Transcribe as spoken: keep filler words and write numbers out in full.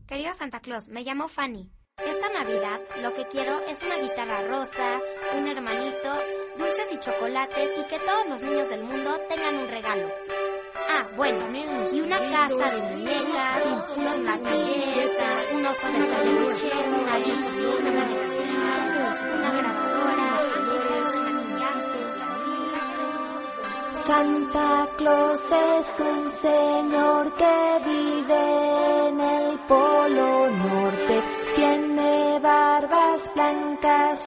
Querido Santa Claus, me llamo Fanny. Esta Navidad lo que quiero es una guitarra rosa, un hermanito, dulces y chocolates y que todos los niños del mundo tengan un regalo. Ah, bueno, y una casa de muñecas, unos latines, un oso de peluche, una Biblia, una manecillas, una grabadora, maquillajes. Santa Claus es un señor que vive en el Polo Norte. Tiene barbas blancas